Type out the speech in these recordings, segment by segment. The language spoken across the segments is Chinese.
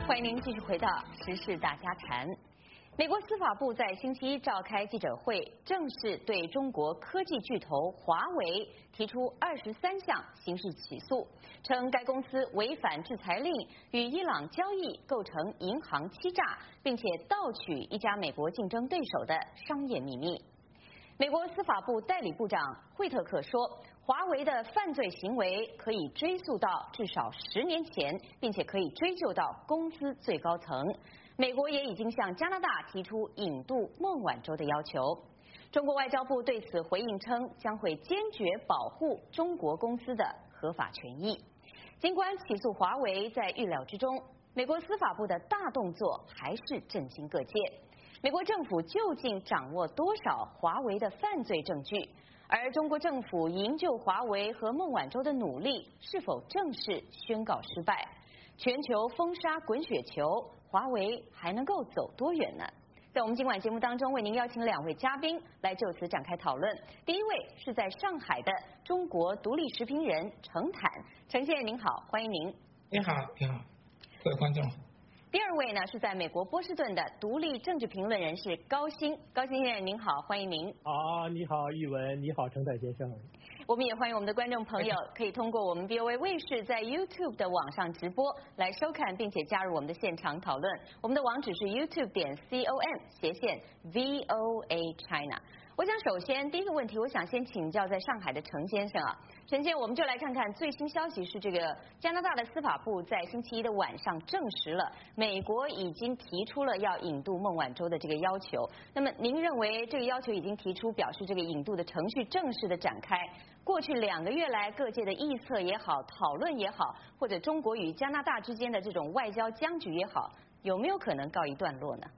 欢迎您继续回到时事大家谈。美国司法部在星期一召开记者会，正式对中国科技巨头华为提出23项刑事起诉，称该公司违反制裁令，与伊朗交易构成银行欺诈，并且盗取一家美国竞争对手的商业秘密。美国司法部代理部长惠特克说，华为的犯罪行为可以追溯到至少10年前，并且可以追究到公司最高层。美国也已经向加拿大提出引渡孟晚舟的要求。中国外交部对此回应称，将会坚决保护中国公司的合法权益。尽管起诉华为在预料之中，美国司法部的大动作还是震惊各界。美国政府究竟掌握多少华为的犯罪证据？而中国政府营救华为和孟晚舟的努力是否正式宣告失败？全球风沙滚雪球，华为还能够走多远呢？在我们今晚节目当中，为您邀请2位嘉宾来就此展开讨论。第一位是在上海的中国独立时评人程坦，程先生您好，欢迎您。 你好，你好，各位观众。 第2位呢是在美国波士顿的独立政治评论人士高鑫，高鑫先生您好，欢迎您。 你好玉文，你好程坦先生。 我们也欢迎我们的观众朋友可以通过我们 VOA 卫视在 YouTube 的网上直播来收看，并且加入我们的现场讨论。我们的网址是 youtube.com/VOA China。我想首先第一个问题，我想先请教在上海的程先生啊，程先生，我们就来看看最新消息是这个加拿大的司法部在星期一的晚上证实了美国已经提出了要引渡孟晚舟的这个要求。那么您认为这个要求已经提出，表示这个引渡的程序正式的展开？过去2个月来各界的臆测也好，讨论也好，或者中国与加拿大之间的这种外交僵局也好，有没有可能告一段落呢？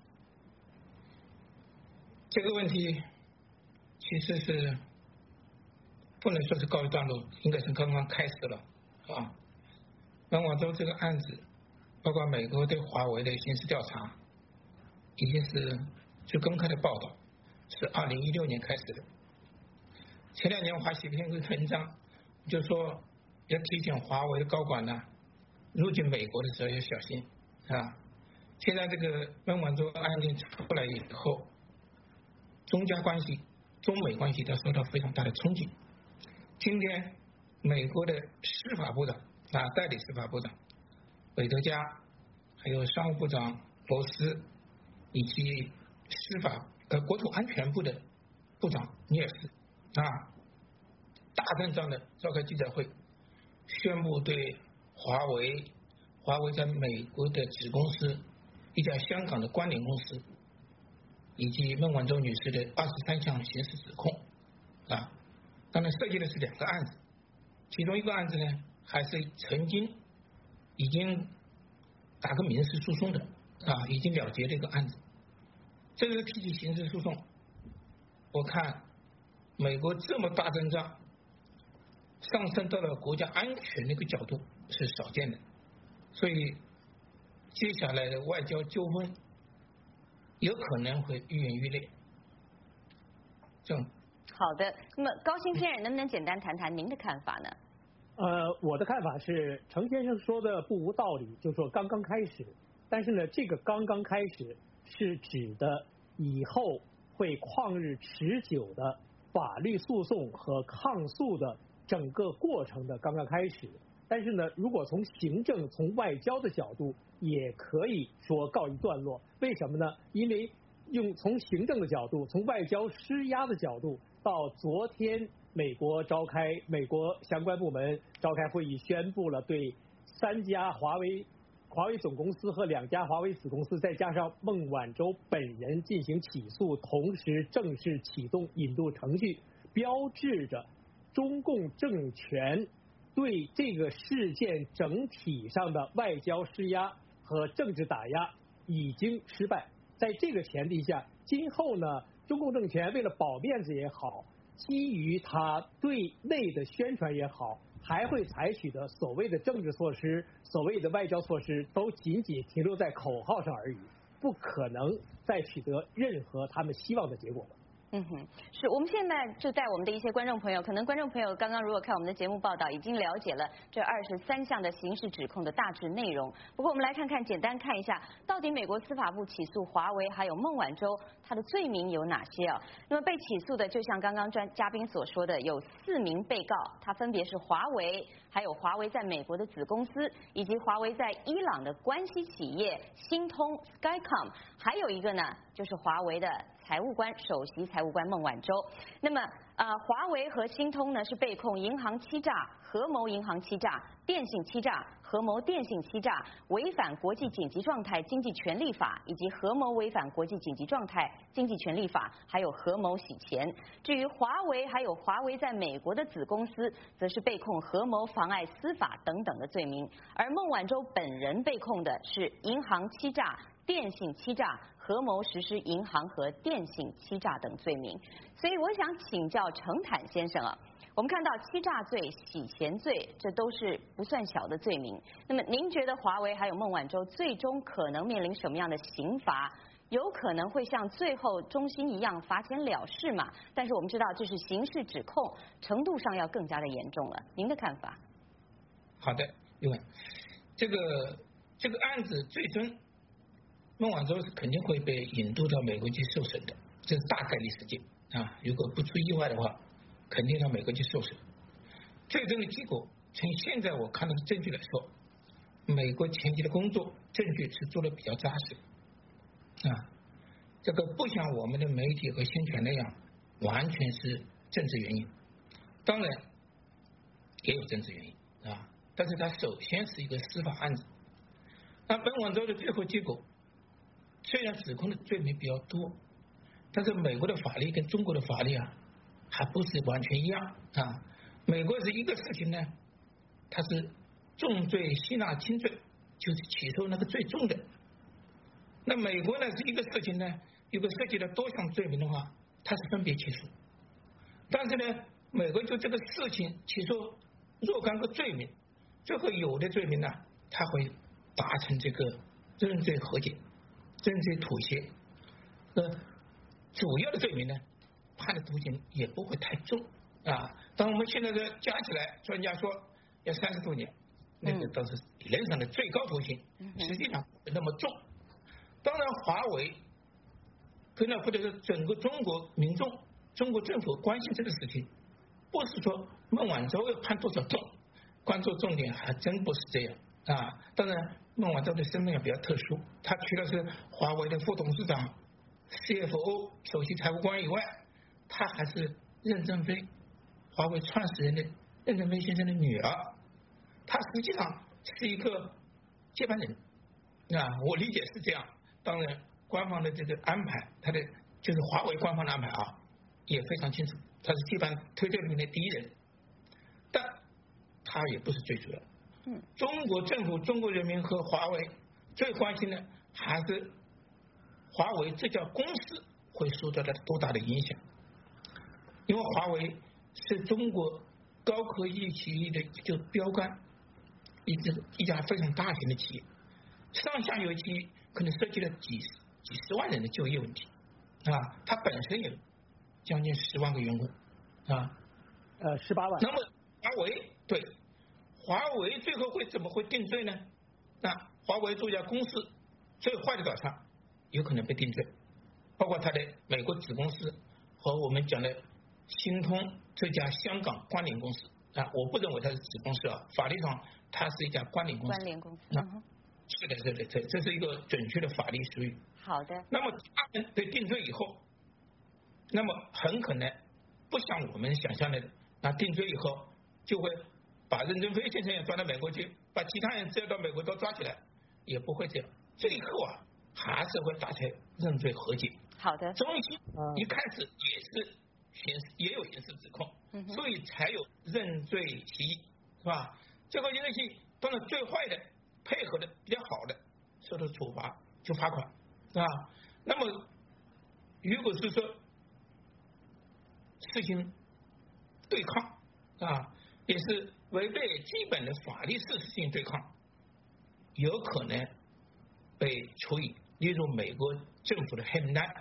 这个问题其实是不能说是告一段落，应该是刚刚开始了啊。孟晚舟这个案子，包括美国对华为的刑事调查，已经是据公开的报道是2016年开始的。前2年我还写篇文章，就说要提醒华为的高管呢，入境美国的时候要小心啊。现在这个孟晚舟案件出来以后，中加关系、中美关系都受到非常大的冲击。今天美国的司法部长代理司法部长韦德加，还有商务部长罗斯，以及国土安全部的部长尼尔斯大阵仗的召开记者会，宣布对华为在美国的子公司、一家香港的关联公司，以及孟晚舟女士的23项刑事指控当然涉及的是2个案子，其中一个案子呢还是曾经已经打过民事诉讼的已经了结的一个案子。这个提起刑事诉讼，我看美国这么大阵仗，上升到了国家安全的一个角度是少见的，所以接下来的外交纠纷有可能会愈演愈烈。 好的，那么高鑫先生能不能简单谈谈您的看法呢？ 我的看法是程先生说的不无道理，就说刚刚开始，但是呢，这个刚刚开始是指的以后会旷日持久的法律诉讼和抗诉的整个过程的刚刚开始。但是呢，如果从行政、从外交的角度，也可以说告一段落。为什么呢？因为从行政的角度，从外交施压的角度，到昨天美国相关部门召开会议，宣布了对3家华为总公司和2家华为子公司，再加上孟晚舟本人进行起诉，同时正式启动引渡程序，标志着中共政权对这个事件整体上的外交施压和政治打压已经失败。在这个前提下，今后呢，中共政权为了保面子也好，基于他对内的宣传也好，还会采取的所谓的政治措施、所谓的外交措施，都仅仅停留在口号上而已，不可能再取得任何他们希望的结果了。 是我们现在就带我们的一些观众朋友，可能观众朋友刚刚如果看我们的节目报道，已经了解了这23项的刑事指控的大致内容。不过我们来看看，简单看一下，到底美国司法部起诉华为还有孟晚舟，它的罪名有哪些啊？那么被起诉的，就像刚刚嘉宾所说的，有4名被告，它分别是华为，还有华为在美国的子公司，以及华为在伊朗的关系企业星通 Skycom， 还有一个呢，就是华为的首席财务官孟晚舟。那么华为和星通呢是被控银行欺诈、合谋银行欺诈、电信欺诈、合谋电信欺诈、违反国际紧急状态经济权利法，以及合谋违反国际紧急状态经济权利法，还有合谋洗钱。至于华为还有华为在美国的子公司，则是被控合谋妨碍司法等等的罪名。而孟晚舟本人被控的是银行欺诈、电信欺诈、合谋实施银行和电信欺诈等罪名。所以我想请教程坦先生啊，我们看到欺诈罪、洗钱罪，这都是不算小的罪名。那么您觉得华为还有孟晚舟最终可能面临什么样的刑罚？有可能会像最后中兴一样罚钱了事嘛？但是我们知道这是刑事指控，程度上要更加的严重了。您的看法？ 好的，刘文，这个案子最终孟晚舟是肯定会被引渡到美国去受审的，这是大概率事件啊。如果不出意外的话，肯定到美国去受审。最终的结果，从现在我看到的证据来说，美国前期的工作证据是做的比较扎实啊。这个不像我们的媒体和宣传那样，完全是政治原因，当然也有政治原因啊。但是它首先是一个司法案子。那孟晚舟的最后结果，虽然指控的罪名比较多，但是美国的法律跟中国的法律啊，还不是完全一样啊。美国是一个事情呢，它是重罪吸纳轻罪，就是起诉那个最重的。那美国呢是一个事情呢，如果涉及了多项罪名的话，它是分别起诉。但是呢，美国就这个事情起诉若干个罪名，最后有的罪名呢，它会达成这个认罪和解、认罪妥协。主要的罪名呢，判的徒刑也不会太重啊。当我们现在的加起来，专家说要30多年，那个倒是理论上的最高徒刑，实际上不那么重。当然，华为或者是整个中国民众、中国政府关心这个事情，不是说孟晚舟要判多少重，关注重点还真不是这样啊。当然，孟晚舟的身份也比较特殊，他除了是华为的副董事长、CFO 首席财务官以外，他还是任正非华为创始人的任正非先生的女儿，他实际上是一个接班人啊，我理解是这样。当然，官方的这个安排，他的就是华为官方的安排啊，也非常清楚，他是接班推特里面的第一人，但他也不是最主要。中国政府、中国人民和华为最关心的还是华为这家公司会受到了多大的影响，因为华为是中国高科技企业的一个标杆，一家非常大型的企业，上下游企业可能涉及了几十万人的就业问题啊，它本身有将近10万个员工啊 ，18万。 那么华为最后怎么会定罪呢？那华为这家公司最坏的打算有可能被定罪，包括它的美国子公司和我们讲的星通这家香港关联公司啊，我不认为它是子公司啊，法律上它是一家关联公司。是的，这是一个准确的法律术语。 好的。 那么他们被定罪以后，那么很可能不像我们想象的，那定罪以后就会把任正非先生也抓到美国去，把其他人只要到美国都抓起来，也不会这样。最后啊，还是会达成认罪和解。 好的。 中兴一开始也有刑事指控，所以才有认罪协议，是吧？这个认罪协议当然最坏的配合的比较好的受到处罚就罚款啊。那么如果是说事情对抗啊，也是违背基本的法律事实性对抗，有可能被处以例如美国政府的黑名单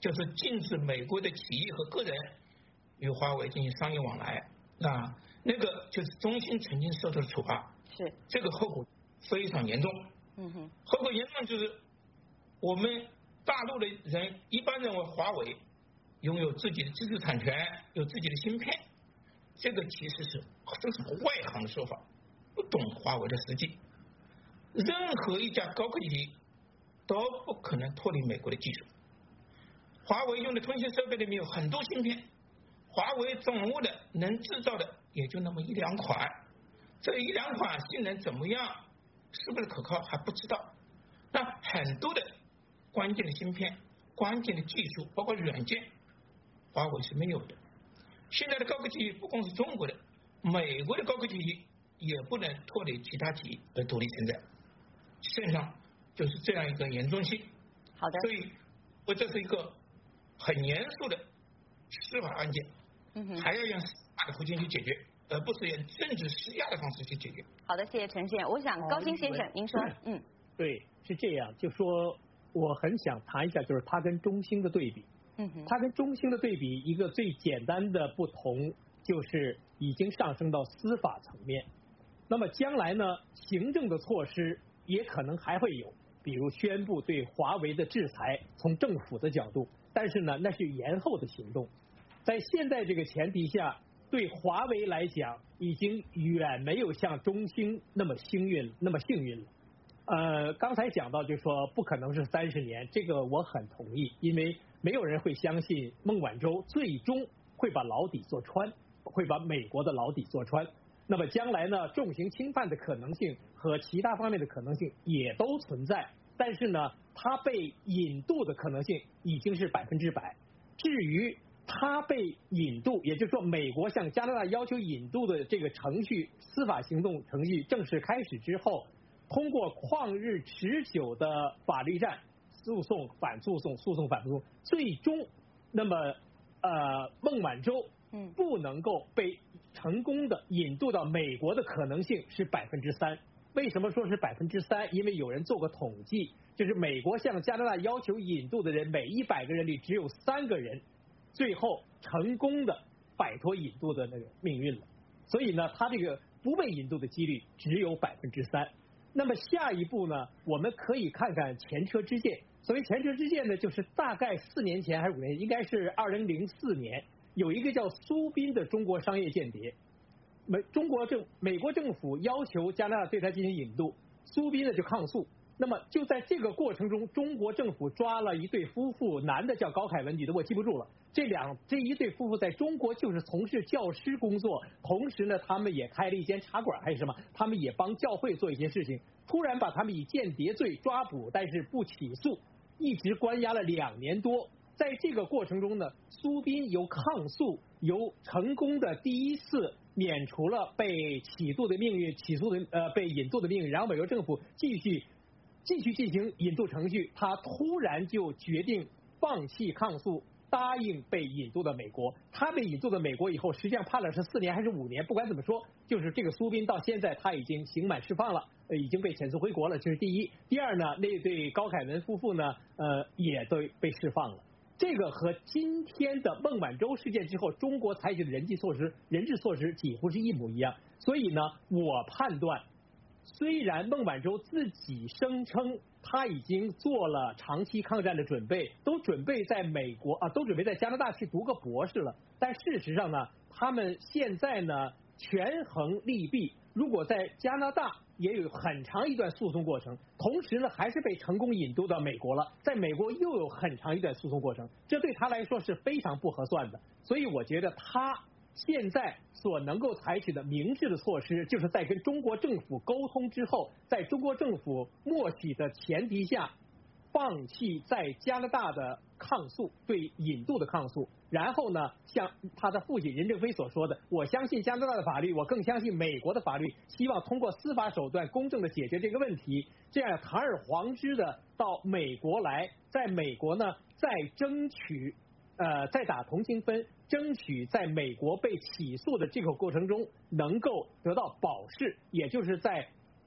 就是禁止美国的企业和个人与华为进行商业往来啊，那个就是中兴曾经受到的处罚， 是这个后果非常严重。后果严重就是我们大陆的人一般认为华为拥有自己的知识产权，有自己的芯片，这个其实是外行的说法，不懂华为的实际。任何一家高科技企业都不可能脱离美国的技术。华为用的通信设备里面有很多芯片，华为掌握的能制造的也就那么一两款，这一两款性能怎么样，是不是可靠还不知道。那很多的关键的芯片、关键的技术，包括软件，华为是没有的。现在的高科技企业不光是中国的，美国的高科技企业也不能脱离其他企业的独立存在。实际上就是这样一个严重性。 好的。 所以，这是一个很严肃的司法案件，还要用司法的途径去解决，而不是用政治施压的方式去解决。 好的，谢谢陈先生。我想高鑫先生，您说， 对，是这样，就说我很想谈一下，就是它跟中兴的对比。它跟中兴的对比，一个最简单的不同就是已经上升到司法层面。那么将来呢，行政的措施也可能还会有，比如宣布对华为的制裁，从政府的角度，但是呢，那是延后的行动。在现在这个前提下，对华为来讲，已经远没有像中兴那么幸运了。刚才讲到就是说不可能是30年，这个我很同意，因为没有人会相信孟晚舟最终会把牢底坐穿，会把美国的牢底坐穿。那么将来呢，重刑轻判的可能性和其他方面的可能性也都存在，但是呢，它被引渡的可能性已经是100%。至于它被引渡，也就是说美国向加拿大要求引渡的这个程序，司法行动程序正式开始之后，通过旷日持久的法律战，诉讼反诉讼，诉讼反诉讼，最终那么孟晚舟不能够被成功的引渡到美国的可能性是3%。为什么说是3%？因为有人做过统计，就是美国向加拿大要求引渡的人，每100个人里只有3个人最后成功的摆脱引渡的那个命运了。所以呢，他这个不被引渡的几率只有3%。那么下一步呢，我们可以看看前车之鉴。所谓前车之鉴呢，就是大概4年前还是5年前，应该是2004年，有一个叫苏彬的中国商业间谍，美国政府要求加拿大对他进行引渡，苏彬呢就抗诉。那么就在这个过程中，中国政府抓了一对夫妇，男的叫高凯文，女的我记不住了。这一对夫妇在中国就是从事教师工作，同时呢，他们也开了一间茶馆还是什么，他们也帮教会做一些事情。突然把他们以间谍罪抓捕，但是不起诉，一直关押了2年多。在这个过程中呢，苏彬由抗诉，由成功的第一次免除了被起诉的命运，被引渡的命运，然后美国政府继续进行引渡程序，他突然就决定放弃抗诉，答应被引渡到美国。他被引渡到美国以后，实际上判了是4年还是5年，不管怎么说，就是这个苏彬到现在他已经刑满释放了，已经被遣送回国了，这是第一。第二呢，那对高凯文夫妇呢，也都被释放了。这个和今天的孟晚舟事件之后中国采取的人质措施几乎是一模一样。所以呢，我判断，虽然孟晚舟自己声称他已经做了长期抗战的准备，都准备在美国都准备在加拿大去读个博士了，但事实上呢，他们现在呢权衡利弊，如果在加拿大也有很长一段诉讼过程，同时呢还是被成功引渡到美国了，在美国又有很长一段诉讼过程，这对他来说是非常不合算的。所以我觉得他现在所能够采取的明智的措施，就是在跟中国政府沟通之后，在中国政府默许的前提下，放弃在加拿大的抗诉，对引渡的抗诉，然后呢，像他的父亲任正非所说的，我相信加拿大的法律，我更相信美国的法律，希望通过司法手段公正的解决这个问题，这样堂而皇之的到美国来，在美国呢再争取再打同情分，争取在美国被起诉的这个过程中能够得到保释，也就是在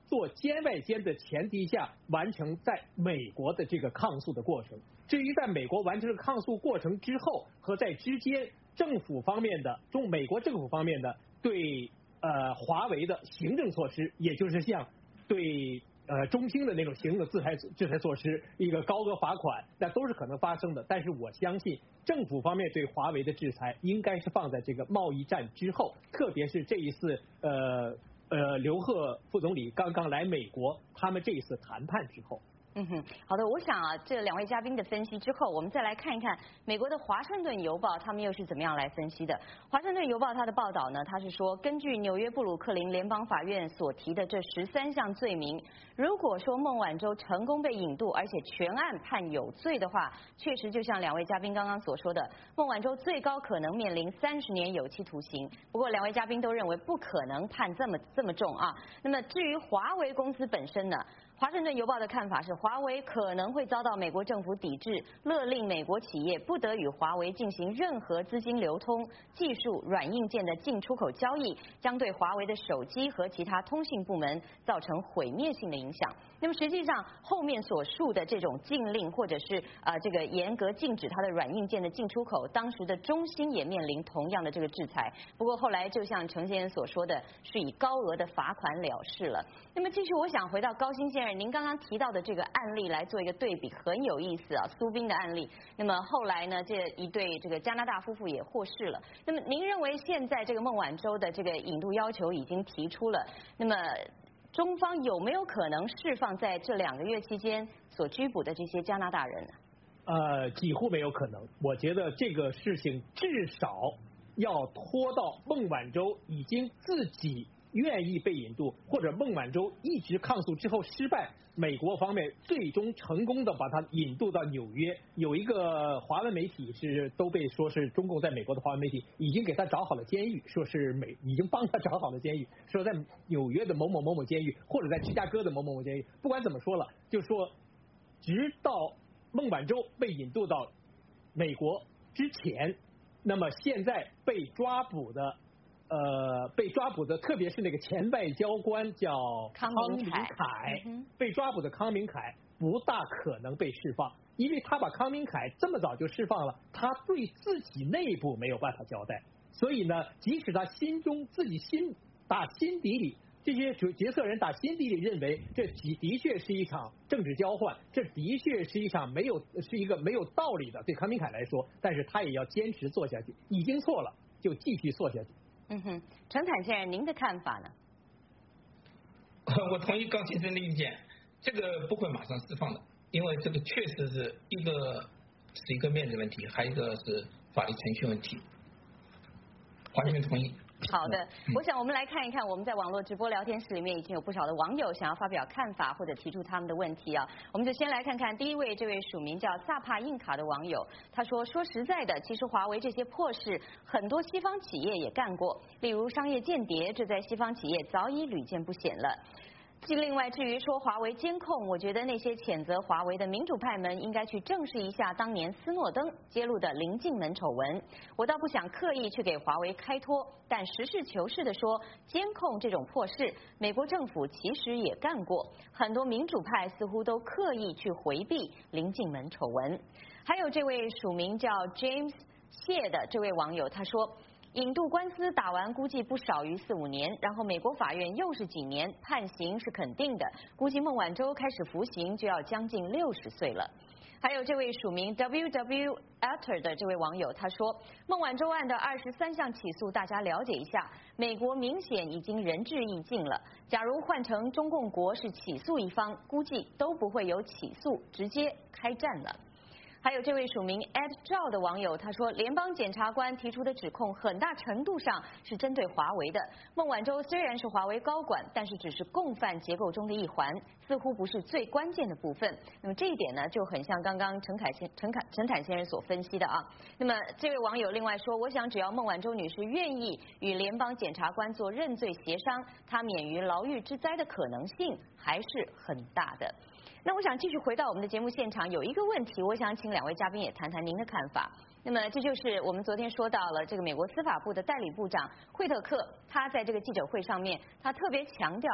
做监外监的前提下完成在美国的这个抗诉的过程。至于在美国完成了抗诉过程之后和在之间政府方面的美国政府方面的对华为的行政措施，也就是像对中兴的那种行政的制裁措施，一个高额罚款，那都是可能发生的。但是我相信政府方面对华为的制裁应该是放在这个贸易战之后，特别是这一次刘鹤副总理刚刚来美国，他们这一次谈判之后。 好的，我想啊，这两位嘉宾的分析之后，我们再来看一看美国的《华盛顿邮报》他们又是怎么样来分析的。《华盛顿邮报》它的报道呢，它是说，根据纽约布鲁克林联邦法院所提的这13项罪名，如果说孟晚舟成功被引渡，而且全案判有罪的话，确实就像两位嘉宾刚刚所说的，孟晚舟最高可能面临30年有期徒刑。不过两位嘉宾都认为不可能判这么重啊。那么至于华为公司本身呢？华盛顿邮报的看法是，华为可能会遭到美国政府抵制，勒令美国企业不得与华为进行任何资金流通、技术、软硬件的进出口交易，将对华为的手机和其他通信部门造成毁灭性的影响。那么实际上，后面所述的这种禁令或者是这个严格禁止它的软硬件的进出口，当时的中兴也面临同样的这个制裁。不过后来就像程先生所说的，是以高额的罚款了事了。那么继续，我想回到高新先生。您刚刚提到的这个案例来做一个对比，很有意思啊，苏宾的案例。那么后来呢，这一对这个加拿大夫妇也获释了。那么您认为现在这个孟晚舟的这个引渡要求已经提出了，那么中方有没有可能释放在这2个月期间所拘捕的这些加拿大人呢？ 几乎没有可能。我觉得这个事情至少要拖到孟晚舟已经自己愿意被引渡，或者孟晚舟一直抗诉之后失败，美国方面最终成功的把他引渡到纽约。有一个华文媒体都被说是中共在美国的华文媒体已经给他找好了监狱，说是已经帮他找好了监狱，说在纽约的某某某某监狱，或者在芝加哥的某某某监狱。不管怎么说了，就说直到孟晚舟被引渡到美国之前，那么现在被抓捕的，特别是那个前外交官叫康明凯，被抓捕的康明凯不大可能被释放，因为他把康明凯这么早就释放了，他对自己内部没有办法交代，所以呢，即使他自己打心底里。这些决策人打心底里认为，这的确是一场政治交换，这的确是一个没有道理的，对康明凯来说，但是他也要坚持做下去，已经错了就继续做下去。 陈坦先生，您的看法呢？ 我同意高先生的意见，这个不会马上释放的，因为这个确实是一个面子问题，还有一个是法律程序问题，完全同意。 好的，我想我们来看一看，我们在网络直播聊天室里面已经有不少的网友想要发表看法或者提出他们的问题啊。我们就先来看看第一位，这位署名叫萨帕印卡的网友，他说实在的，其实华为这些破事，很多西方企业也干过，例如商业间谍，这在西方企业早已屡见不鲜了。另外，至于说华为监控，我觉得那些谴责华为的民主派们应该去正视一下当年斯诺登揭露的临近门丑闻。我倒不想刻意去给华为开脱，但实事求是的说，监控这种破事，美国政府其实也干过，很多民主派似乎都刻意去回避临近门丑闻。还有这位署名叫 James 谢的这位网友，他说，引渡官司打完估计不少于4、5年，然后美国法院又是几年，判刑是肯定的，估计孟晚舟开始服刑就要将近60岁了。还有这位署名 WW Alter 的这位网友，他说，孟晚舟案的23项起诉，大家了解一下，美国明显已经仁至义尽了，假如换成中共国是起诉一方，估计都不会有起诉，直接开战了。还有这位署名 Ed 赵的网友，他说，联邦检察官提出的指控很大程度上是针对华为的。孟晚舟虽然是华为高管，但是只是共犯结构中的一环，似乎不是最关键的部分。那么这一点呢，就很像刚刚陈坦先生所分析的啊。那么这位网友另外说，我想只要孟晚舟女士愿意与联邦检察官做认罪协商，她免于牢狱之灾的可能性还是很大的。那我想继续回到我们的节目现场，有一个问题，我想请2位嘉宾也谈谈您的看法。那么这就是我们昨天说到了这个美国司法部的代理部长惠特克，他在这个记者会上面，他特别强调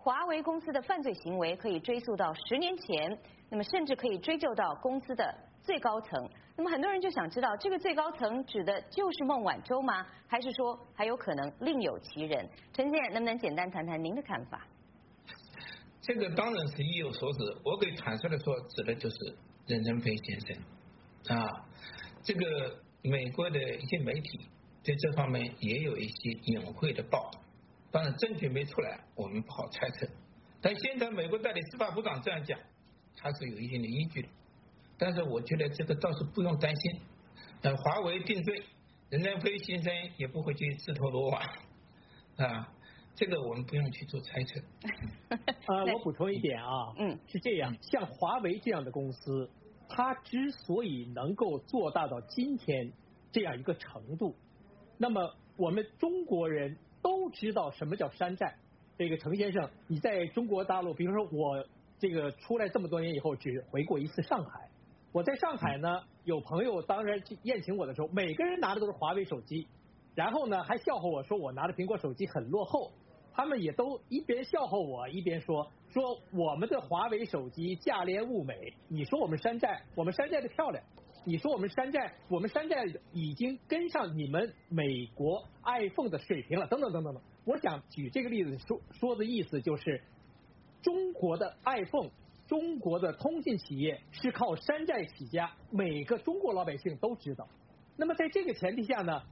华为公司的犯罪行为可以追溯到10年前，那么甚至可以追究到公司的最高层。那么很多人就想知道，这个最高层指的就是孟晚舟吗？还是说还有可能另有其人？陈先生能不能简单谈谈您的看法？ 这个当然是意有所指，我可以坦率的说，指的就是任正非先生啊。这个美国的一些媒体对这方面也有一些隐晦的报道，当然证据没出来，我们不好猜测。但现在美国代理司法部长这样讲，他是有一定的依据的。但是我觉得这个倒是不用担心，华为定罪，任正非先生也不会去自投罗网啊。这个我们不用去做猜测。 我补充一点啊，是这样，像华为这样的公司，它之所以能够做大到今天这样一个程度，那么我们中国人都知道什么叫山寨。这个程先生，你在中国大陆，比如说我这个出来这么多年以后，只回过一次上海。我在上海呢，有朋友当然宴请我的时候，每个人拿的都是华为手机，然后呢还笑话我说我拿的苹果手机很落后。他们也都一边笑话我，一边说我们的华为手机价廉物美，你说我们山寨，我们山寨的漂亮，你说我们山寨已经跟上你们美国 iPhone 的水平了，等等等等等。我想举这个例子说的意思就是，中国的 iPhone， 中国的通信企业是靠山寨起家，每个中国老百姓都知道。那么在这个前提下呢，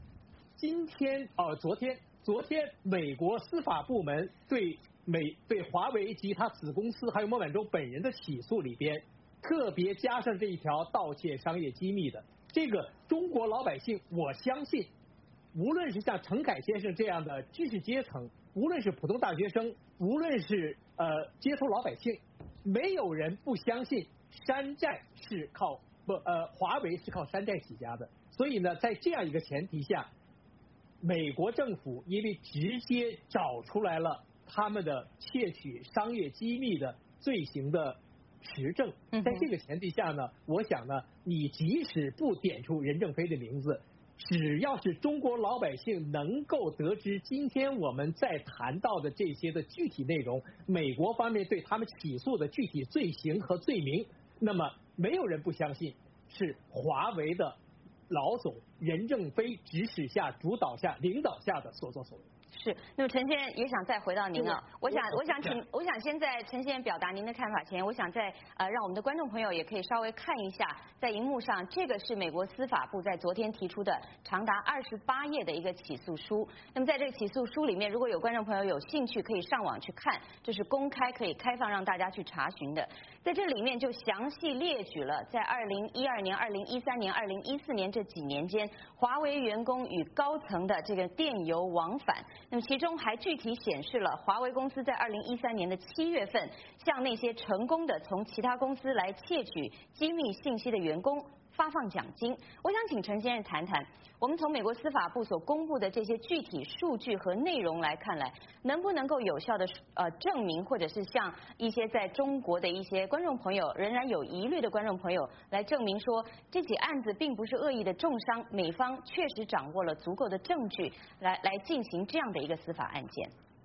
昨天美国司法部门对华为及他子公司还有孟晚舟本人的起诉里边，特别加上这一条盗窃商业机密的。这个中国老百姓，我相信，无论是像陈凯先生这样的知识阶层，无论是普通大学生，无论是街头老百姓，没有人不相信山寨是华为是靠山寨起家的。所以呢，在这样一个前提下，美国政府因为直接找出来了他们的窃取商业机密的罪行的实证，在这个前提下呢，我想呢，你即使不点出任正非的名字，只要是中国老百姓能够得知今天我们在谈到的这些的具体内容，美国方面对他们起诉的具体罪行和罪名，那么没有人不相信是华为的老总任正非指使下、主导下、领导下的所作所为。 是，那么陈先生也想再回到您啊，我想先在陈先生表达您的看法前，我想再让我们的观众朋友也可以稍微看一下，在荧幕上这个是美国司法部在昨天提出的长达28页的一个起诉书。那么在这个起诉书里面，如果有观众朋友有兴趣，可以上网去看，这是公开可以开放让大家去查询的。在这里面就详细列举了在2012年、2013年、2014年这几年间，华为员工与高层的这个电邮往返。那么其中还具体显示了华为公司在2013年的7月份，向那些成功的从其他公司来窃取机密信息的员工发放奖金。我想请陈先生谈谈，我们从美国司法部所公布的这些具体数据和内容来看来，能不能够有效的证明，或者是向一些在中国的一些观众朋友仍然有疑虑的观众朋友来证明说，这起案子并不是恶意的重伤，美方确实掌握了足够的证据来进行这样的一个司法案件。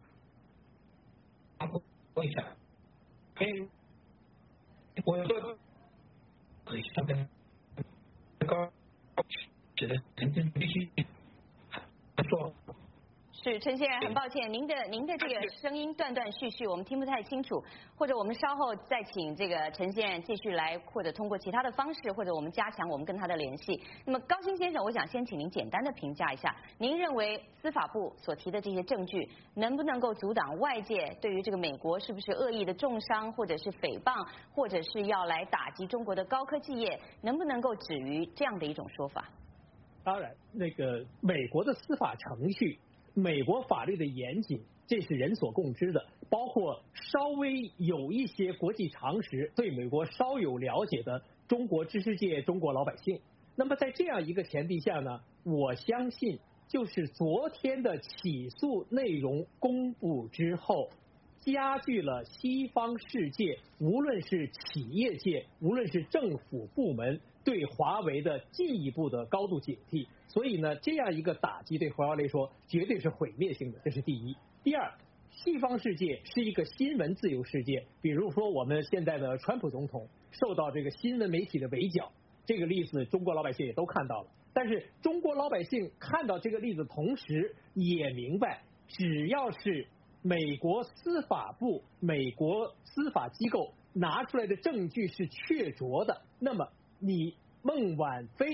问一下，我说上边高指的陈正必须做。 是陈先生，很抱歉，您的这个声音断断续续，我们听不太清楚，或者我们稍后再请这个陈先生继续来，或者通过其他的方式，或者我们加强我们跟他的联系。那么高新先生，我想先请您简单的评价一下，您认为司法部所提的这些证据能不能够阻挡外界对于这个美国是不是恶意的重伤，或者是诽谤，或者是要来打击中国的高科技业，能不能够止于这样的一种说法？ 当然，那个美国的司法程序，美国法律的严谨，这是人所共知的。包括稍微有一些国际常识，对美国稍有了解的中国知识界、中国老百姓。那么在这样一个前提下呢，我相信就是昨天的起诉内容公布之后，加剧了西方世界，无论是企业界，无论是政府部门，对华为的进一步的高度警惕。所以呢，这样一个打击对华为来说绝对是毁灭性的，这是第一。第二， 西方世界是一个新闻自由世界，比如说我们现在的川普总统受到这个新闻媒体的围剿，这个例子中国老百姓也都看到了。但是中国老百姓看到这个例子同时也明白，只要是美国司法部、美国司法机构拿出来的证据是确凿的，那么你孟晚舟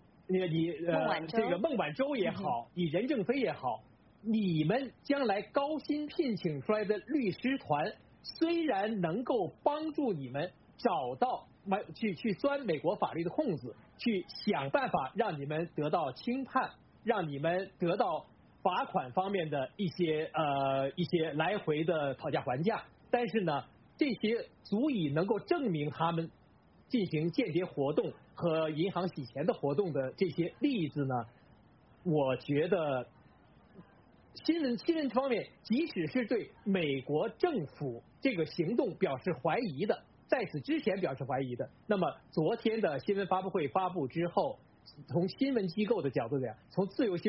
也好，你任正非也好，你们将来高薪聘请出来的律师团，虽然能够帮助你们找到去钻美国法律的空子，去想办法让你们得到轻判，让你们得到罚款方面的一些来回的讨价还价，但是呢，这些足以能够证明他们进行间谍活动和银行洗钱的活动的这些例子呢，我觉得新闻方面，即使是对美国政府这个行动表示怀疑的，在此之前表示怀疑的，那么昨天的新闻发布会发布之后，从新闻机构的角度讲，从自由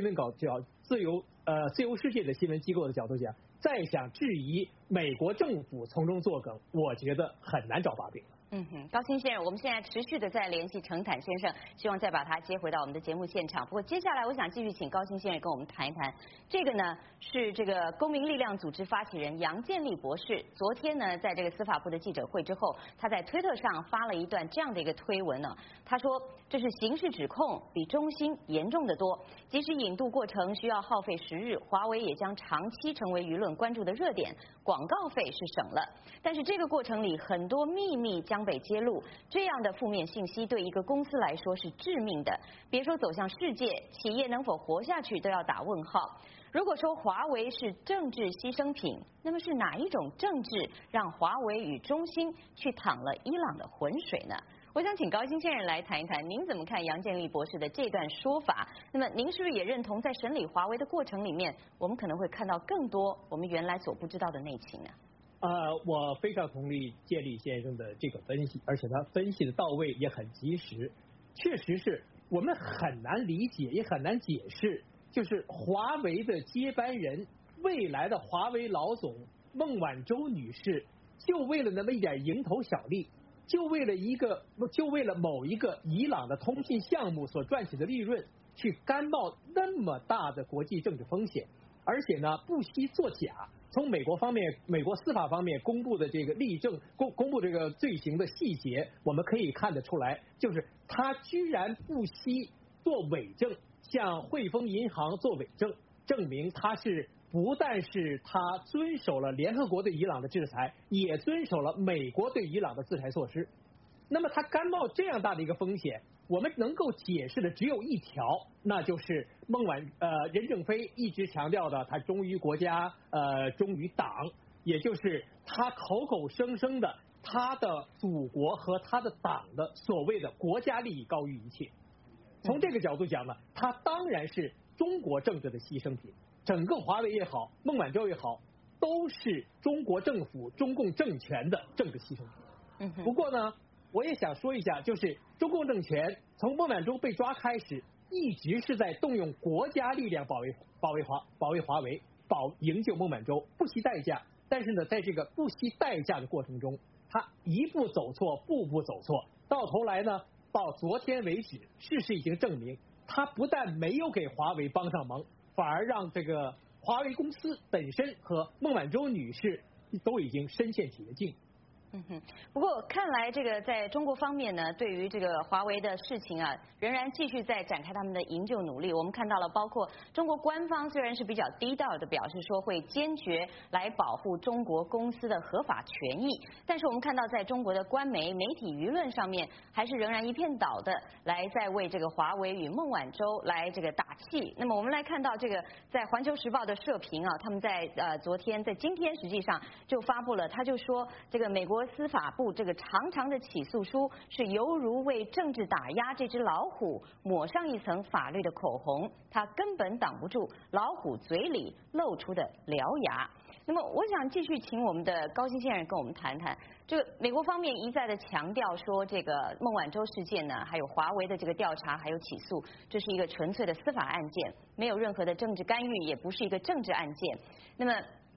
世界的新闻机构的角度讲，再想质疑美国政府从中作梗，我觉得很难找把柄了。 高新先生，我们现在持续的在联系程坦先生，希望再把他接回到我们的节目现场。不过接下来我想继续请高新先生跟我们谈一谈，这个呢是这个公民力量组织发起人杨建立博士，昨天呢在这个司法部的记者会之后，他在推特上发了一段这样的一个推文呢，他说这是刑事指控，比中兴严重的多，即使引渡过程需要耗费时日，华为也将长期成为舆论关注的热点，广告费是省了，但是这个过程里很多秘密将被揭露，这样的负面信息对一个公司来说是致命的，别说走向世界，企业能否活下去都要打问号。如果说华为是政治牺牲品，那么是哪一种政治让华为与中兴去淌了伊朗的浑水呢？我想请高新先生来谈一谈，您怎么看杨建立博士的这段说法？那么您是不是也认同，在审理华为的过程里面，我们可能会看到更多我们原来所不知道的内情呢？ 我非常同意建立先生的这个分析，而且他分析的到位也很及时。确实是我们很难理解，也很难解释，就是华为的接班人，未来的华为老总孟晚舟女士，就为了那么一点蝇头小利，就为了某一个伊朗的通信项目所赚取的利润，去甘冒那么大的国际政治风险，而且呢不惜作假。从美国司法方面公布的这个例证，公布这个罪行的细节，我们可以看得出来，就是他居然不惜做伪证，向汇丰银行做伪证，证明他不但是他遵守了联合国对伊朗的制裁，也遵守了美国对伊朗的制裁措施。那么他甘冒这样大的一个风险，我们能够解释的只有一条，那就是任正非一直强调的，他忠于国家，忠于党，也就是他口口声声的他的祖国和他的党的所谓的国家利益高于一切。从这个角度讲呢，他当然是中国政治的牺牲品，整个华为也好，孟晚舟也好，都是中国政府、中共政权的政治牺牲品。不过呢，我也想说一下，就是中共政权从孟晚舟被抓开始，一直是在动用国家力量保卫华为，营救孟晚舟，不惜代价。但是呢，在这个不惜代价的过程中，他一步走错，步步走错，到头来呢，到昨天为止，事实已经证明，他不但没有给华为帮上忙，反而让这个华为公司本身和孟晚舟女士都已经深陷绝境。 不过看来这个在中国方面呢，对于这个华为的事情啊，仍然继续在展开他们的营救努力。我们看到了，包括中国官方虽然是比较低调的表示说会坚决来保护中国公司的合法权益，但是我们看到在中国的官媒、媒体舆论上面，还是仍然一片倒的来在为这个华为与孟晚舟来这个打气。那么我们来看到这个在《环球时报》的社评啊，他们在今天实际上就发布了，他就说这个美国司法部这个长长的起诉书是犹如为政治打压这只老虎抹上一层法律的口红，它根本挡不住老虎嘴里露出的獠牙。那么我想继续请我们的高新先生跟我们谈谈，这个美国方面一再的强调说，这个孟晚舟事件呢，还有华为的这个调查还有起诉，这是一个纯粹的司法案件，没有任何的政治干预，也不是一个政治案件。那么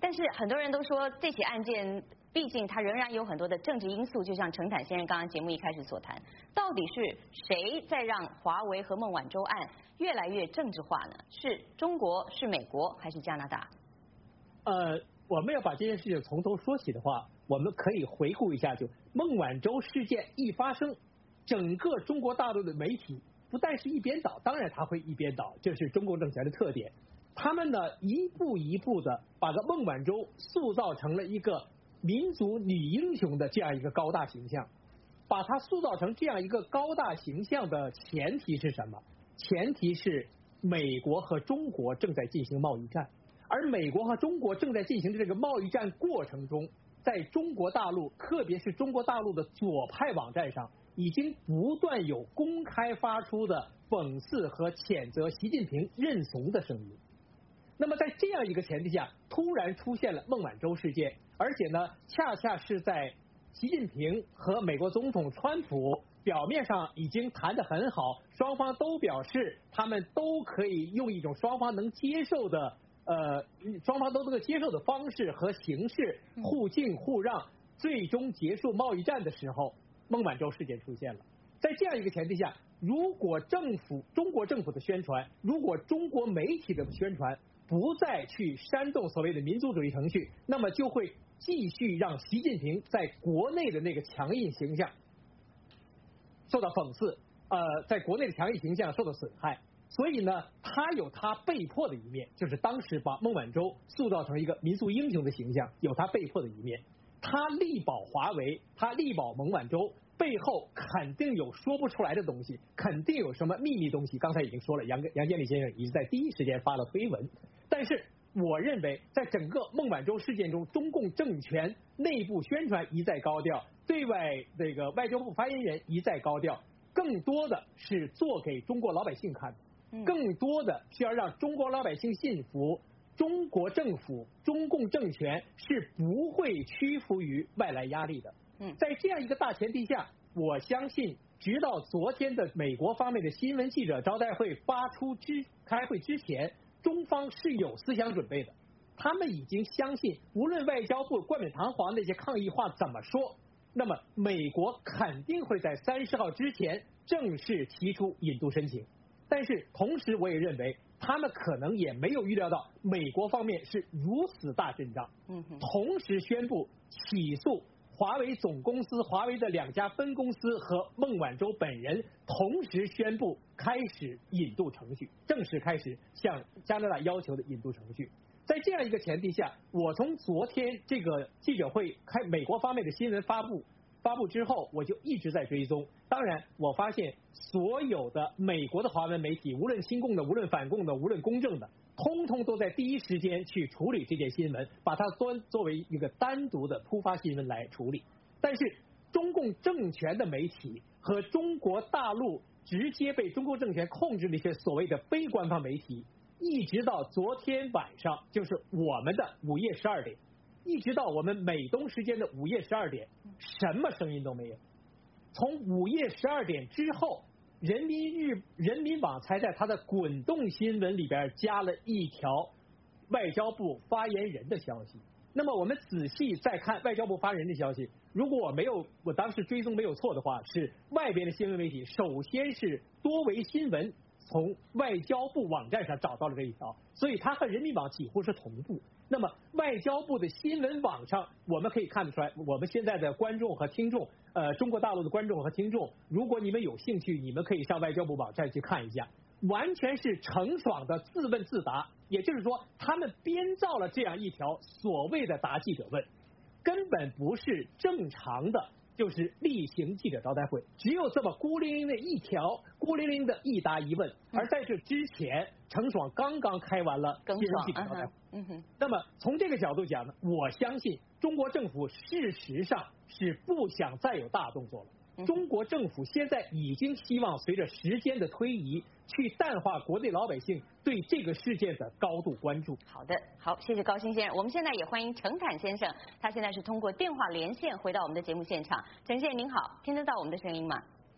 但是很多人都说这起案件，毕竟它仍然有很多的政治因素，就像程坦先生刚刚节目一开始所谈，到底是谁在让华为和孟晚舟案越来越政治化呢？是中国、是美国还是加拿大？ 我们要把这件事情从头说起的话，我们可以回顾一下，就孟晚舟事件一发生，整个中国大陆的媒体不但是一边倒，当然它会一边倒，这是中共政权的特点。他们呢一步一步的把这孟晚舟塑造成了一个民族女英雄的这样一个高大形象。把它塑造成这样一个高大形象的前提是什么？前提是美国和中国正在进行贸易战，而美国和中国正在进行的这个贸易战过程中，在中国大陆，特别是中国大陆的左派网站上，已经不断有公开发出的讽刺和谴责习近平认怂的声音。那么在这样一个前提下，突然出现了孟晚舟事件，而且呢，恰恰是在习近平和美国总统川普表面上已经谈得很好，双方都表示他们都可以用一种双方能接受的双方都能够接受的方式和形式互敬互让，最终结束贸易战的时候，孟晚舟事件出现了。在这样一个前提下，如果中国政府的宣传，如果中国媒体的宣传不再去煽动所谓的民族主义程序，那么就会继续让习近平在国内的那个强硬形象受到讽刺，在国内的强硬形象受到损害。所以呢，他有他被迫的一面，就是当时把孟晚舟塑造成一个民族英雄的形象，有他被迫的一面。他力保华为，他力保孟晚舟，背后肯定有说不出来的东西，肯定有什么秘密东西。刚才已经说了，杨建立先生已经在第一时间发了推文。但是我认为，在整个孟晚舟事件中，中共政权内部宣传一再高调，对外这个外交部发言人一再高调，更多的是做给中国老百姓看的，更多的是要让中国老百姓信服，中国政府、中共政权是不会屈服于外来压力的。在这样一个大前提下，我相信，直到昨天的美国方面的新闻记者招待会开会之前，中方是有思想准备的。他们已经相信，无论外交部冠冕堂皇那些抗议话怎么说，那么美国肯定会在30号之前正式提出引渡申请。但是同时我也认为，他们可能也没有预料到美国方面是如此大阵仗，同时宣布起诉华为总公司、华为的2家分公司和孟晚舟本人，同时宣布开始引渡程序，正式开始向加拿大要求的引渡程序。在这样一个前提下，我从昨天这个记者会美国方面的新闻发布之后，我就一直在追踪。当然，我发现所有的美国的华文媒体，无论亲共的，无论反共的，无论公正的，通通都在第一时间去处理这件新闻，把它作为一个单独的突发新闻来处理。但是中共政权的媒体和中国大陆直接被中共政权控制的一些所谓的非官方媒体，一直到昨天晚上，就是我们的午夜12点，一直到我们美东时间的午夜12点，什么声音都没有。从午夜12点之后，人民网才在它的滚动新闻里边加了一条外交部发言人的消息。那么我们仔细再看外交部发言人的消息，如果我当时追踪没有错的话，是外边的新闻媒体首先是多维新闻从外交部网站上找到了这一条，所以它和人民网几乎是同步。那么外交部的新闻网上，我们可以看得出来，我们现在的观众和听众，中国大陆的观众和听众，如果你们有兴趣，你们可以上外交部网站去看一下，完全是成爽的自问自答。也就是说，他们编造了这样一条所谓的答记者问，根本不是正常的，就是例行记者招待会，只有这么孤零零的一条，孤零零的一答一问。而在这之前，程爽刚刚开完了新闻记者招待会。那么从这个角度讲呢，我相信中国政府事实上是不想再有大动作了。中国政府现在已经希望随着时间的推移，去淡化国内老百姓对这个事件的高度关注。 好的，好，谢谢高鑫先生。我们现在也欢迎程坦先生，他现在是通过电话连线回到我们的节目现场。陈先生您好，听得到我们的声音吗？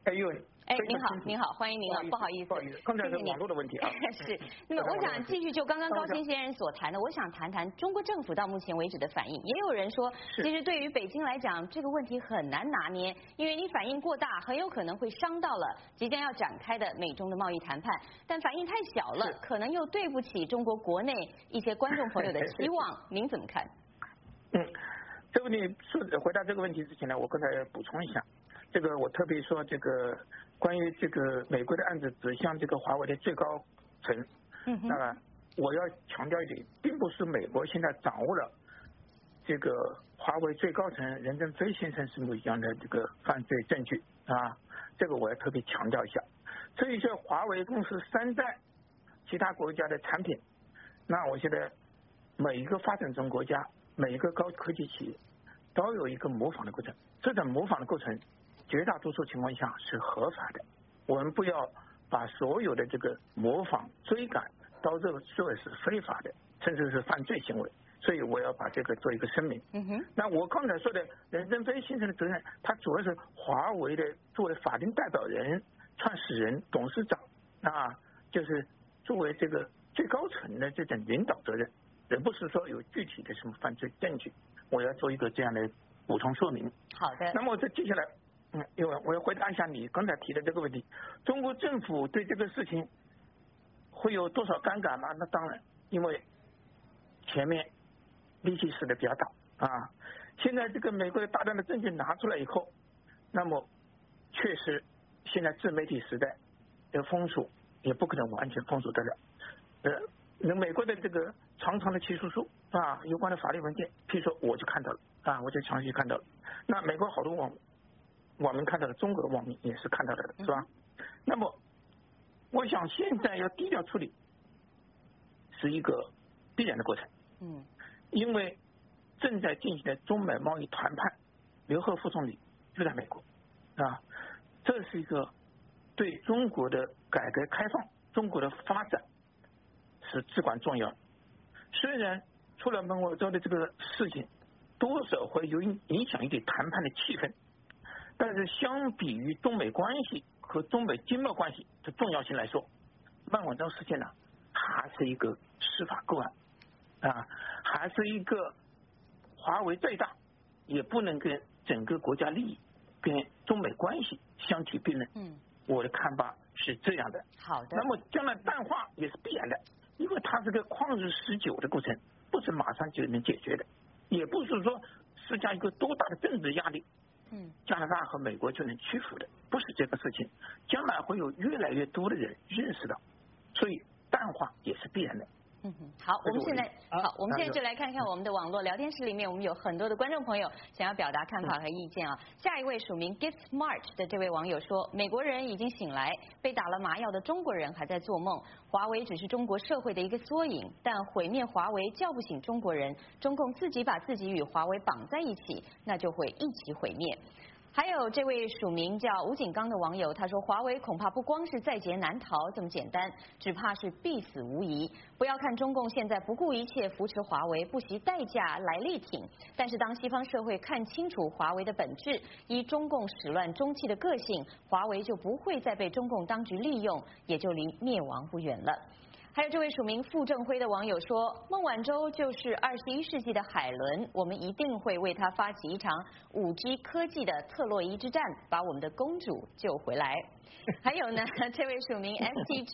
哎呦， 您好，欢迎您啊，不好意思， 刚才是网络的问题啊。 是，那么我想继续就刚刚高新先生所谈的，我想谈谈中国政府到目前为止的反应。也有人说，其实对于北京来讲，这个问题很难拿捏，因为你反应过大，很有可能会伤到了即将要展开的美中的贸易谈判；但反应太小了，可能又对不起中国国内一些观众朋友的期望。您怎么看？ 这个问题回答这个问题之前呢，我刚才补充一下。这个我特别说，这个关于这个美国的案子指向这个华为的最高层，那么我要强调一点，并不是美国现在掌握了这个华为最高层任正非先生是一样的这个犯罪证据啊，这个我要特别强调一下。这一些华为公司山寨其他国家的产品，那我觉得每一个发展中国家，每一个高科技企业都有一个模仿的过程，这种模仿的过程绝大多数情况下是合法的，我们不要把所有的这个模仿追赶到这个视为是非法的，甚至是犯罪行为，所以我要把这个做一个声明。那我刚才说的任正非先生的责任，他主要是华为的作为法定代表人、创始人、董事长，那就是作为这个最高层的这种领导责任，而不是说有具体的什么犯罪证据。我要做一个这样的补充说明。 好的。 那么这接下来，因为我要回答一下你刚才提的这个问题，中国政府对这个事情会有多少尴尬吗？那当然，因为前面力气使得比较大啊。现在这个美国的大量的证据拿出来以后，那么确实现在自媒体时代的封锁也不可能完全封锁得了。那美国的这个长长的起诉书啊，有关的法律文件，譬如说我就看到了啊，我就详细看到了。那美国好多网民看到了，中国的网民也是看到了的，是吧？那么我想现在要低调处理是一个必然的过程。因为正在进行的中美贸易谈判，刘鹤副总理就在美国啊，这是一个对中国的改革开放、中国的发展是至关重要的。虽然出了孟晚舟的这个事情多少会有影响一点谈判的气氛，但是相比于中美关系和中美经贸关系的重要性来说，孟晚舟事件呢还是一个司法个案啊，还是一个华为再大也不能跟整个国家利益跟中美关系相提并论。我的看法是这样的。 好的。 那么将来淡化也是必然的，因为它是个旷日持久的过程，不是马上就能解决的，也不是说施加一个多大的政治压力，加拿大和美国就能屈服的，不是这个事情。将来会有越来越多的人认识到，所以淡化也是必然的。 好，我们现在就来看看我们的网络聊天室里面，我们有很多的观众朋友想要表达看法和意见啊。下一位署名 Gift March 的这位网友说，美国人已经醒来，被打了麻药的中国人还在做梦。华为只是中国社会的一个缩影，但毁灭华为叫不醒中国人，中共自己把自己与华为绑在一起，那就会一起毁灭。还有这位署名叫吴景刚的网友，他说华为恐怕不光是在劫难逃这么简单，只怕是必死无疑。不要看中共现在不顾一切扶持华为，不惜代价来力挺，但是当西方社会看清楚华为的本质，以中共始乱终弃的个性，华为就不会再被中共当局利用，也就离灭亡不远了。还有这位署名傅正辉的网友说，孟晚舟就是21世纪的海伦，我们一定会为他发起一场5G 科技的特洛伊之战，把我们的公主救回来。还有呢，这位署名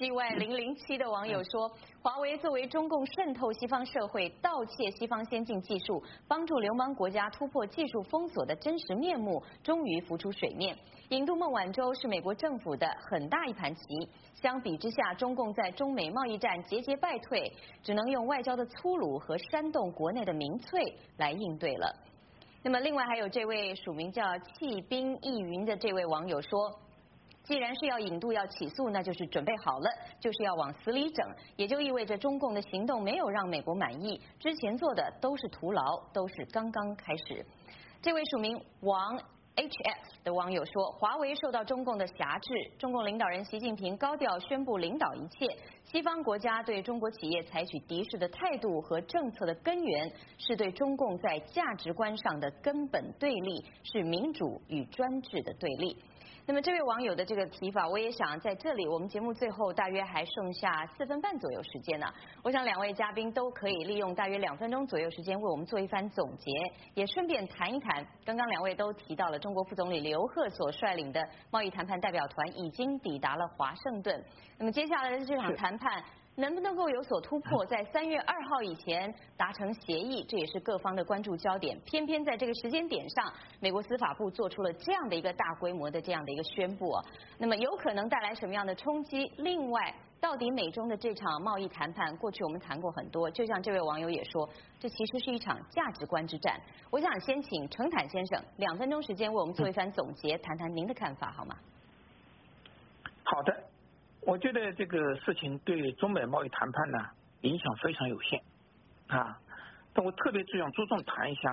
STGY007 的网友说，华为作为中共渗透西方社会、盗窃西方先进技术、帮助流氓国家突破技术封锁的真实面目，终于浮出水面。引渡孟晚舟是美国政府的很大一盘棋，相比之下，中共在中美贸易战节节败退，只能用外交的粗鲁和煽动国内的民粹来应对了。那么另外还有这位署名叫弃兵易云的这位网友说，既然是要引渡要起诉，那就是准备好了，就是要往死里整，也就意味着中共的行动没有让美国满意，之前做的都是徒劳，都是刚刚开始。这位署名王 HF 的网友说，华为受到中共的辖制，中共领导人习近平高调宣布领导一切，西方国家对中国企业采取敌视的态度和政策的根源，是对中共在价值观上的根本对立，是民主与专制的对立。那么这位网友的这个提法，我也想在这里，我们节目最后大约还剩下4分半左右时间呢。我想2位嘉宾都可以利用大约2分钟左右时间为我们做一番总结，也顺便谈一谈刚刚2位都提到了中国副总理刘鹤所率领的贸易谈判代表团已经抵达了华盛顿。那么接下来的这场谈判能不能够有所突破，在3月2号以前达成协议，这也是各方的关注焦点。偏偏在这个时间点上，美国司法部做出了这样的一个大规模的这样的一个宣布啊，那么有可能带来什么样的冲击？另外，到底美中的这场贸易谈判，过去我们谈过很多，就像这位网友也说，这其实是一场价值观之战。我想先请程坦先生2分钟时间为我们做一番总结，谈谈您的看法好吗？ 好的。我觉得这个事情对中美贸易谈判呢影响非常有限啊，但我特别想注重谈一下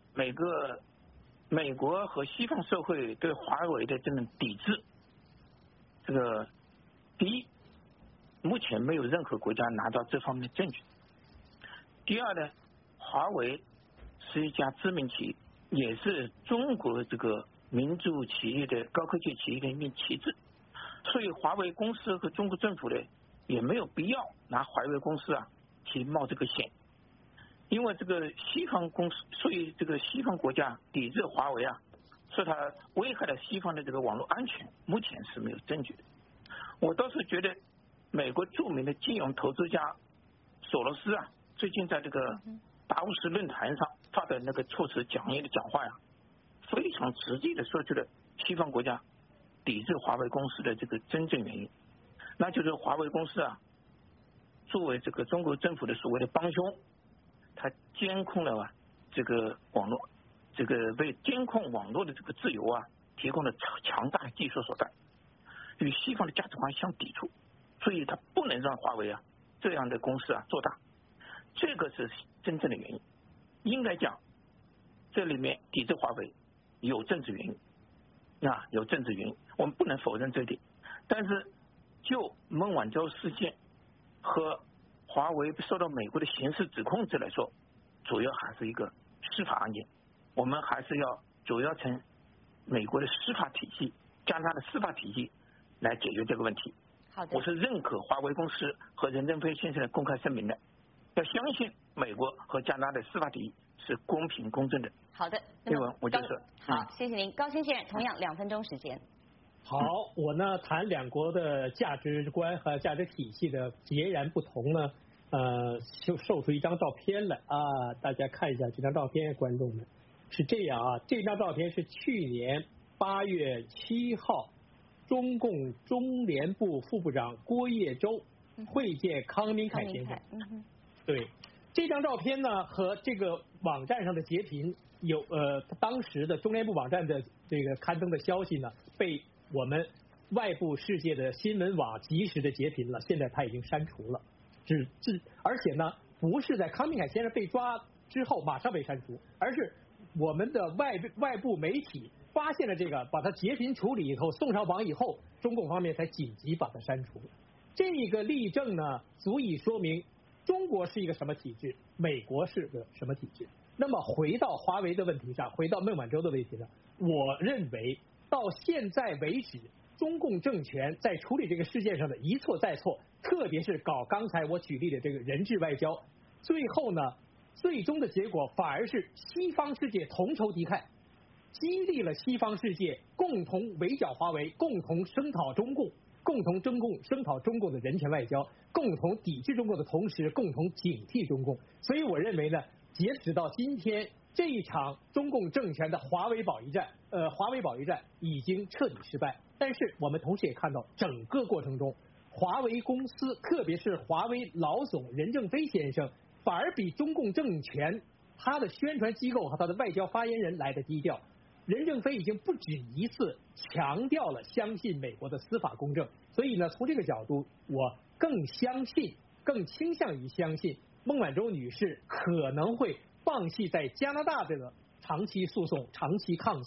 美国和西方社会对华为的这种抵制。这个第一，目前没有任何国家拿到这方面的证据；第二呢，华为是一家知名企业，也是中国这个民族企业的高科技企业的一面旗帜。所以华为公司和中国政府呢也没有必要拿华为公司去冒这个险，因为这个西方公司，所以这个西方国家抵制华为说它危害了西方的这个网络安全，目前是没有证据的。我倒是觉得美国著名的金融投资家索罗斯最近在这个达沃斯论坛上发表那个措辞讲义的讲话非常直接的说出了西方国家抵制华为公司的这个真正原因，那就是华为公司作为这个中国政府的所谓的帮凶，它监控了这个网络，这个为监控网络的这个自由提供了强大的技术手段，与西方的价值观相抵触，所以它不能让华为这样的公司做大，这个是真正的原因。应该讲，这里面抵制华为有政治原因。有政治原因，我们不能否认这一点。但是就孟晚舟事件和华为受到美国的刑事指控制来说，主要还是一个司法案件，我们还是要主要从美国的司法体系、加拿大的司法体系来解决这个问题。 好的， 我是认可华为公司和任正非先生的公开声明的，要相信美国和加拿大的司法体系是公平公正的。 好的， 那么我就是好，谢谢您，高新先生，同样2分钟时间。 好，我呢谈两国的价值观和价值体系的截然不同呢，就秀出一张照片来大家看一下这张照片，观众们是这样这张照片是去年8月7号，中共中联部副部长郭叶洲会见康明凯先生。对，这张照片呢和这个网站上的截屏有当时的中联部网站的这个刊登的消息呢，被我们外部世界的新闻网及时的截屏了，现在他已经删除了。而且呢，不是在康明凯先生被抓之后马上被删除，而是我们的外部媒体发现了这个，把它截屏处理以后送上网以后，中共方面才紧急把它删除。这个例证呢，足以说明中国是一个什么体制，美国是个什么体制。那么回到华为的问题上，回到孟晚舟的问题上，我认为到现在为止，中共政权在处理这个事件上的一错再错，特别是搞刚才我举例的这个人质外交，最后呢，最终的结果反而是西方世界同仇敌忾，激励了西方世界共同围剿华为，共同声讨中共，共同声讨中共的人权外交，共同抵制中共的同时，共同警惕中共。所以我认为呢，截止到今天，这一场中共政权的华为保卫战已经彻底失败。但是我们同时也看到，整个过程中，华为公司，特别是华为老总任正非先生，反而比中共政权他的宣传机构和他的外交发言人来得低调。任正非已经不止一次强调了相信美国的司法公正，所以呢，从这个角度，我更倾向于相信孟晚舟女士可能会放弃在加拿大这个长期诉讼、长期抗讼，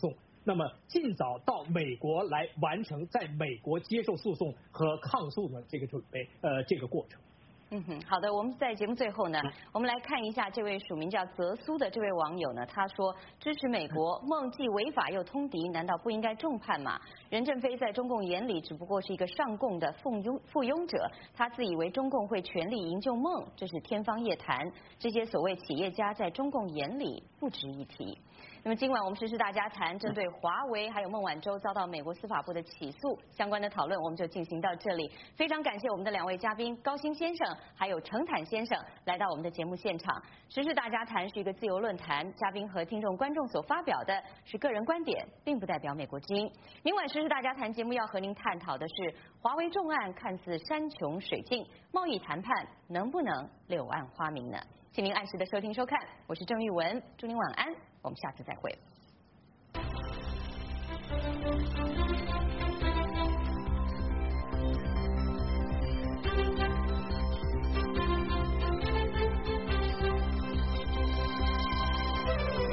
那么尽早到美国来完成在美国接受诉讼和抗诉的这个准备，这个过程。 好的，我们在节目最后呢，我们来看一下这位署名叫泽苏的这位网友呢，他说支持美国，孟既违法又通敌，难道不应该重判吗？任正非在中共眼里只不过是一个上供的附庸者，他自以为中共会全力营救孟，这是天方夜谭。这些所谓企业家在中共眼里不值一提。那么今晚我们时事大家谈针对华为还有孟晚舟遭到美国司法部的起诉相关的讨论，我们就进行到这里。非常感谢我们的2位嘉宾高鑫先生还有程坦先生来到我们的节目现场。时事大家谈是一个自由论坛，嘉宾和听众观众所发表的是个人观点，并不代表美国之音。明晚时事大家谈节目要和您探讨的是华为重案看似山穷水尽，贸易谈判能不能柳暗花明呢？请您按时的收听收看，我是郑玉文，祝您晚安，我们下次再会。